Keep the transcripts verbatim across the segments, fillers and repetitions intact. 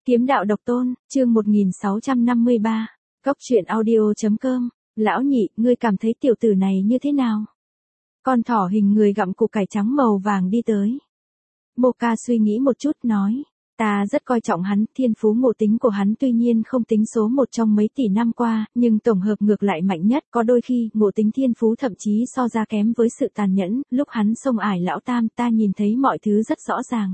Kiếm đạo độc tôn, chương một nghìn sáu trăm năm mươi ba. Cốc truyện audio.com. Lão nhị, ngươi cảm thấy tiểu tử này như thế nào? Con thỏ hình người gặm củ cải trắng màu vàng đi tới. Moka suy nghĩ một chút nói. Ta rất coi trọng hắn, thiên phú ngộ tính của hắn tuy nhiên không tính số một trong mấy tỷ năm qua, nhưng tổng hợp ngược lại mạnh nhất, có đôi khi, ngộ tính thiên phú thậm chí so ra kém với sự tàn nhẫn, lúc hắn xông ải lão tam ta nhìn thấy mọi thứ rất rõ ràng.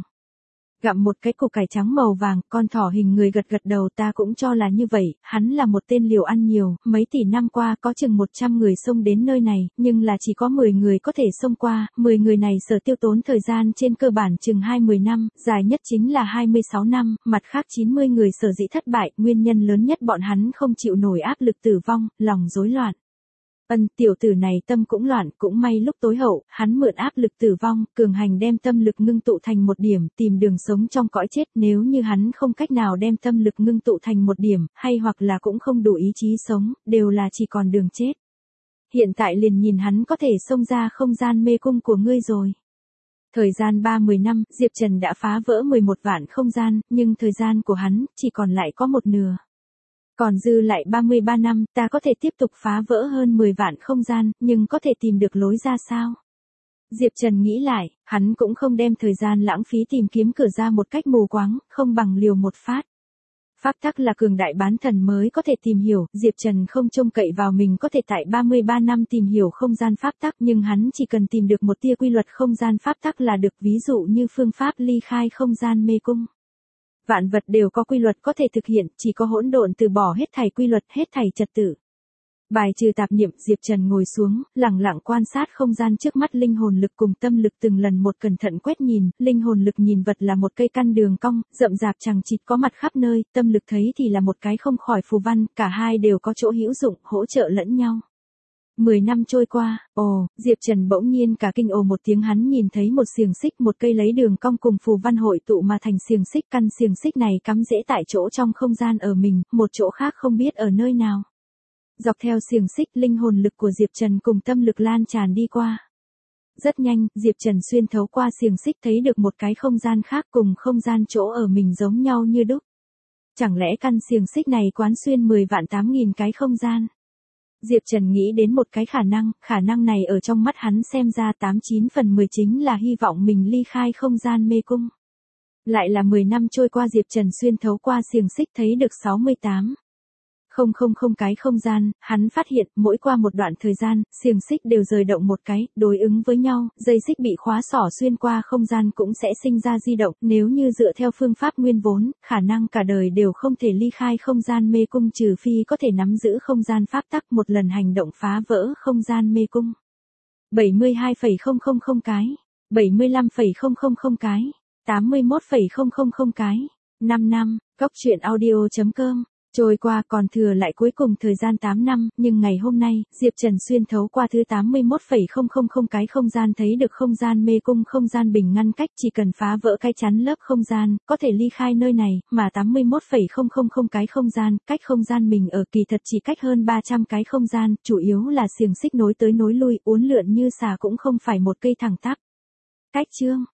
Gặm một cái củ cải trắng màu vàng, con thỏ hình người gật gật đầu, ta cũng cho là như vậy, hắn là một tên liều ăn nhiều, mấy tỷ năm qua có chừng một trăm người xông đến nơi này, nhưng là chỉ có mười người có thể xông qua, mười người này sở tiêu tốn thời gian trên cơ bản chừng hai mươi năm, dài nhất chính là hai mươi sáu năm, mặt khác chín mươi người sở dĩ thất bại, nguyên nhân lớn nhất bọn hắn không chịu nổi áp lực tử vong, lòng rối loạn. Ân, tiểu tử này tâm cũng loạn, cũng may lúc tối hậu, hắn mượn áp lực tử vong, cường hành đem tâm lực ngưng tụ thành một điểm, tìm đường sống trong cõi chết, nếu như hắn không cách nào đem tâm lực ngưng tụ thành một điểm, hay hoặc là cũng không đủ ý chí sống, đều là chỉ còn đường chết. Hiện tại liền nhìn hắn có thể xông ra không gian mê cung của ngươi rồi. Thời gian ba mươi năm, Diệp Trần đã phá vỡ mười một vạn không gian, nhưng thời gian của hắn chỉ còn lại có một nửa. Còn dư lại ba mươi ba năm, ta có thể tiếp tục phá vỡ hơn mười vạn không gian, nhưng có thể tìm được lối ra sao? Diệp Trần nghĩ lại, hắn cũng không đem thời gian lãng phí tìm kiếm cửa ra một cách mù quáng, không bằng liều một phát. Pháp tắc là cường đại bán thần mới có thể tìm hiểu, Diệp Trần không trông cậy vào mình có thể tại ba mươi ba năm tìm hiểu không gian pháp tắc, nhưng hắn chỉ cần tìm được một tia quy luật không gian pháp tắc là được, ví dụ như phương pháp ly khai không gian mê cung. Vạn vật đều có quy luật có thể thực hiện, chỉ có hỗn độn từ bỏ hết thảy quy luật, hết thảy trật tự. Bài trừ tạp niệm, Diệp Trần ngồi xuống, lặng lặng quan sát không gian trước mắt, linh hồn lực cùng tâm lực từng lần một cẩn thận quét nhìn, linh hồn lực nhìn vật là một cây căn đường cong, rậm rạp chằng chịt có mặt khắp nơi, tâm lực thấy thì là một cái không khỏi phù văn, cả hai đều có chỗ hữu dụng, hỗ trợ lẫn nhau. Mười năm trôi qua, ồ, Diệp Trần bỗng nhiên cả kinh ồ một tiếng, hắn nhìn thấy một xiềng xích, một cây lấy đường cong cùng phù văn hội tụ mà thành xiềng xích, căn xiềng xích này cắm rễ tại chỗ trong không gian ở mình, một chỗ khác không biết ở nơi nào. Dọc theo xiềng xích, linh hồn lực của Diệp Trần cùng tâm lực lan tràn đi qua. Rất nhanh, Diệp Trần xuyên thấu qua xiềng xích thấy được một cái không gian khác cùng không gian chỗ ở mình giống nhau như đúc. Chẳng lẽ căn xiềng xích này quán xuyên mười vạn tám nghìn cái không gian? Diệp Trần nghĩ đến một cái khả năng, khả năng này ở trong mắt hắn xem ra tám chín phần mười chính là hy vọng mình ly khai không gian mê cung. Lại là mười năm trôi qua, Diệp Trần xuyên thấu qua xiềng xích thấy được sáu mươi tám không không không cái không gian, hắn phát hiện mỗi qua một đoạn thời gian, xiềng xích đều rời động một cái, đối ứng với nhau, dây xích bị khóa xỏ xuyên qua không gian cũng sẽ sinh ra di động, nếu như dựa theo phương pháp nguyên vốn, khả năng cả đời đều không thể ly khai không gian mê cung trừ phi có thể nắm giữ không gian pháp tắc, một lần hành động phá vỡ không gian mê cung. bảy mươi hai phẩy không không không cái, bảy mươi lăm phẩy không không không cái, tám mươi mốt phẩy không không không cái, năm năm, cốc truyện audio.com. Trôi qua còn thừa lại cuối cùng thời gian tám năm, nhưng ngày hôm nay, Diệp Trần xuyên thấu qua thứ tám mươi mốt phẩy không không không cái không gian thấy được không gian mê cung, không gian bình ngăn cách, chỉ cần phá vỡ cái chắn lớp không gian, có thể ly khai nơi này, mà tám mươi mốt phẩy không không không cái không gian, cách không gian mình ở kỳ thật chỉ cách hơn ba trăm cái không gian, chủ yếu là xiềng xích nối tới nối lui, uốn lượn như xà cũng không phải một cây thẳng tắp. Cách chương